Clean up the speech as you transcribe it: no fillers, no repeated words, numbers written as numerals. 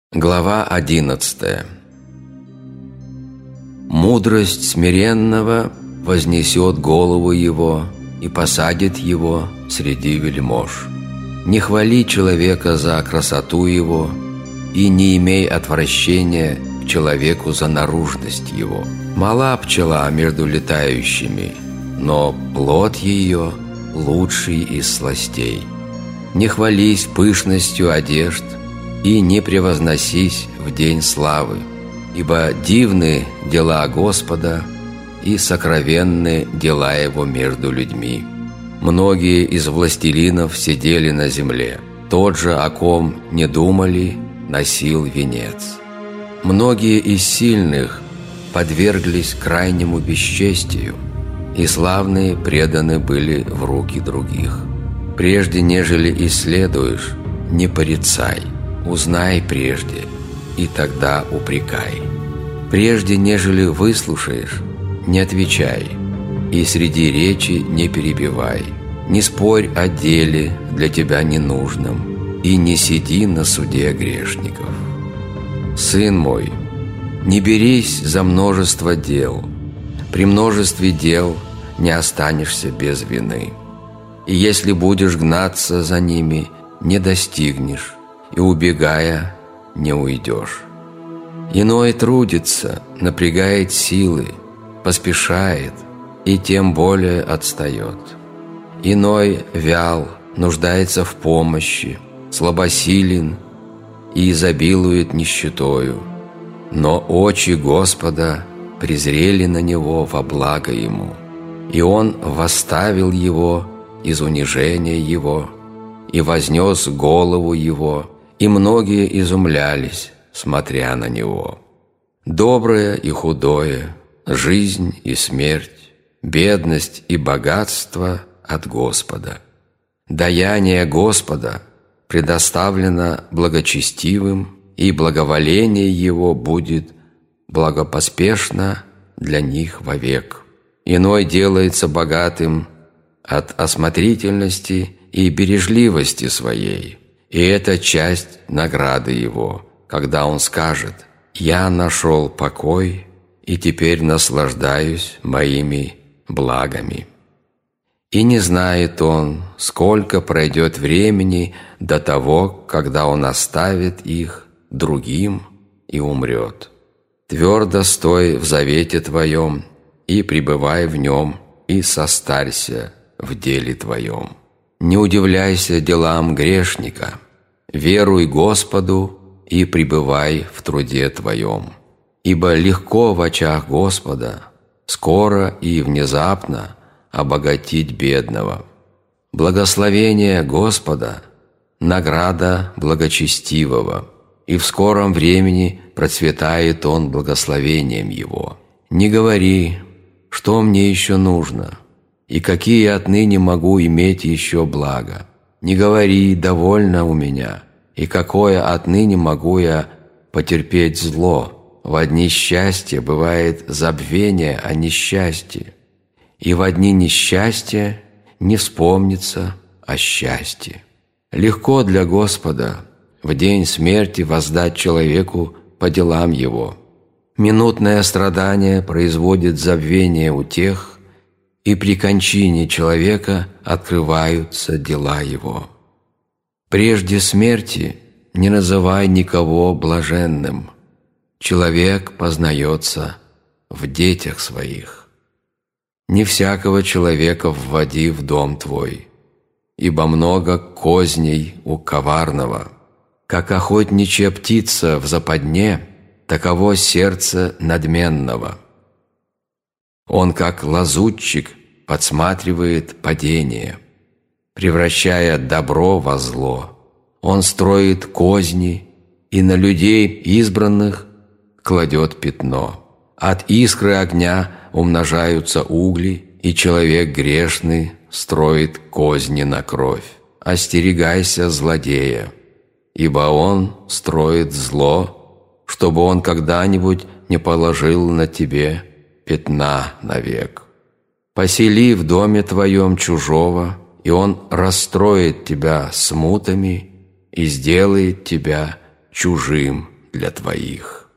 Глава 11. Мудрость смиренного вознесет голову его и посадит его среди вельмож. Не хвали человека за красоту его и не имей отвращения к человеку за наружность его. Мала пчела между летающими, но плод ее лучший из сластей. Не хвались пышностью одежд и не превозносись в день славы, ибо дивны дела Господа и сокровенны дела Его между людьми. Многие из властелинов сидели на земле, тот же, о ком не думали, носил венец. Многие из сильных подверглись крайнему бесчестию, и славные преданы были в руки других. Прежде нежели исследуешь, не порицай, узнай прежде, и тогда упрекай. Прежде нежели выслушаешь, не отвечай, и среди речи не перебивай. Не спорь о деле для тебя ненужном, и не сиди на суде грешников. Сын мой, не берись за множество дел. При множестве дел не останешься без вины. И если будешь гнаться за ними, не достигнешь, и, убегая, не уйдешь. Иной трудится, напрягает силы, поспешает, и тем более отстает. Иной вял, нуждается в помощи, слабосилен и изобилует нищетою. Но очи Господа презрели на него во благо ему, и Он восставил его из унижения его и вознес голову его, и многие изумлялись, смотря на него. Доброе и худое, жизнь и смерть, бедность и богатство от Господа. Даяние Господа предоставлено благочестивым, и благоволение Его будет благопоспешно для них вовек. Иной делается богатым от осмотрительности и бережливости своей, и это часть награды его, когда он скажет: «Я нашел покой, и теперь наслаждаюсь моими благами». И не знает он, сколько пройдет времени до того, когда он оставит их другим и умрет. Твердо стой в завете твоем, и пребывай в нем, и состарься в деле твоем. Не удивляйся делам грешника, веруй Господу и пребывай в труде твоем. Ибо легко в очах Господа, скоро и внезапно обогатить бедного. Благословение Господа – награда благочестивого, и в скором времени процветает он благословением Его. Не говори, что мне еще нужно, и какие отныне могу иметь еще благо. Не говори, довольно у меня, и какое отныне могу я потерпеть зло. В дни счастья бывает забвение о несчастье, и в дни несчастья не вспомнится о счастье. Легко для Господа в день смерти воздать человеку по делам его. Минутное страдание производит забвение у тех, и при кончине человека открываются дела его. Прежде смерти не называй никого блаженным. Человек познается в детях своих. Не всякого человека вводи в дом твой, ибо много козней у коварного. Как охотничья птица в западне, таково сердце надменного. Он, как лазутчик, подсматривает падение, превращая добро во зло. Он строит козни и на людей избранных кладет пятно. От искры огня умножаются угли, и человек грешный строит козни на кровь. Остерегайся злодея, ибо он строит зло, чтобы он когда-нибудь не положил на тебе пятна навек. Посели в доме твоем чужого, и он расстроит тебя смутами и сделает тебя чужим для твоих.